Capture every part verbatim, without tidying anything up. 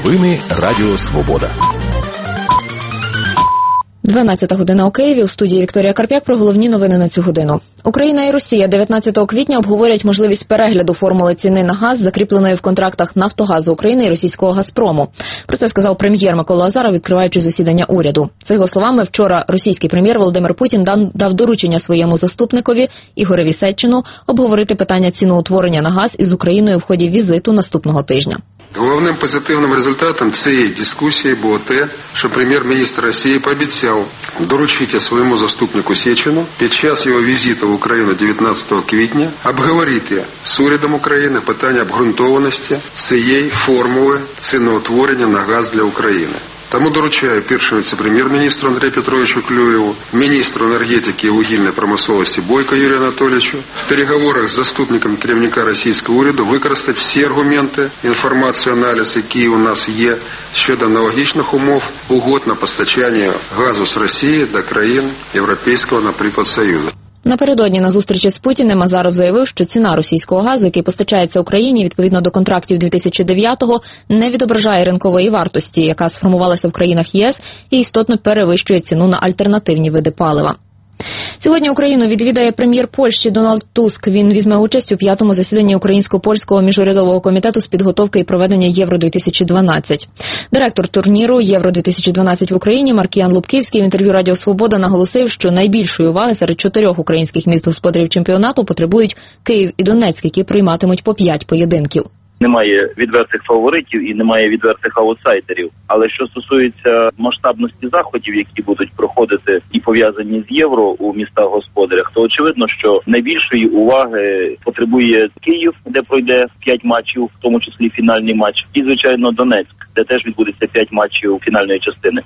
Новини Радіо Свобода. дванадцята година у Києві. У студії Вікторія Карп'як про головні новини на цю годину. Україна і Росія дев'ятнадцятого квітня обговорять можливість перегляду формули ціни на газ, закріпленої в контрактах «Нафтогазу України» і російського «Газпрому». Про це сказав прем'єр Микола Азаров, відкриваючи засідання уряду. За його словами, вчора російський прем'єр Володимир Путін дав доручення своєму заступникові Ігореві Сетчину обговорити питання ціноутворення на газ із Україною в ході візиту наступного тижня. Головним позитивним результатом цієї дискусії було те, що прем'єр-міністр Росії пообіцяв доручити своєму заступнику Сечину під час його візиту в Україну дев'ятнадцятого квітня обговорити з урядом України питання обґрунтованості цієї формули ціноутворення на газ для України. Тому доручаю першому віце-прем'єр-міністру Андрію Петровичу Клюєву, міністру енергетики і вугільної промисловості Бойко Юрію Анатолійовичу в переговорах з заступником керівника російського уряду використати всі аргументи, інформацію, аналіз, які у нас є щодо аналогічних умов угод на постачання газу з Росії до країн Європейського, наприклад, Союзу. Напередодні на зустрічі з Путіним Азаров заявив, що ціна російського газу, який постачається Україні відповідно до контрактів дві тисячі дев'ятого, не відображає ринкової вартості, яка сформувалася в країнах ЄС і істотно перевищує ціну на альтернативні види палива. Сьогодні Україну відвідає прем'єр Польщі Дональд Туск. Він візьме участь у п'ятому засіданні Українсько-польського міжурядового комітету з підготовки і проведення Євро дві тисячі дванадцять. Директор турніру Євро дві тисячі дванадцять в Україні Маркіян Лубківський в інтерв'ю Радіо Свобода наголосив, що найбільшої уваги серед чотирьох українських міст-господарів чемпіонату потребують Київ і Донецьк, які прийматимуть по п'ять поєдинків. Немає відвертих фаворитів і немає відвертих аутсайдерів. Але що стосується масштабності заходів, які будуть проходити і пов'язані з Євро у містах-господарях, то очевидно, що найбільшої уваги потребує Київ, де пройде п'ять матчів, в тому числі фінальний матч, і, звичайно, Донецьк, де теж відбудеться п'ять матчів фінальної частини.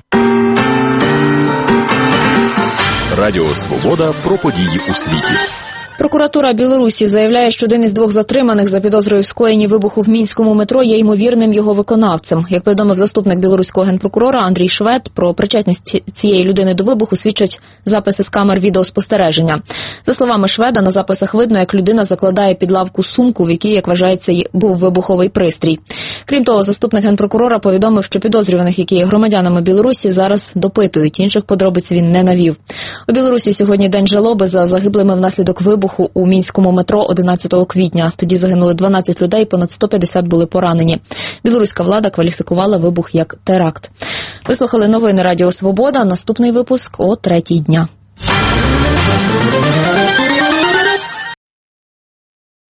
Радіо Свобода про події у світі. Прокуратура Білорусі заявляє, що один із двох затриманих за підозрою в скоєнні вибуху в мінському метро є ймовірним його виконавцем. Як повідомив заступник білоруського генпрокурора Андрій Швед, про причетність цієї людини до вибуху свідчать записи з камер відеоспостереження. За словами Шведа, на записах видно, як людина закладає під лавку сумку, в якій, як вважається, був вибуховий пристрій. Крім того, заступник генпрокурора повідомив, що підозрюваних, які є громадянами Білорусі, зараз допитують. Інших подробиць він не навів. У Білорусі сьогодні день жалоби за загиблими внаслідок вибуху у мінському метро одинадцятого квітня. Тоді загинули дванадцять людей, понад сто п'ятдесят були поранені. Білоруська влада кваліфікувала вибух як теракт. Ви слухали новини Радіо Свобода. Наступний випуск о третій дня.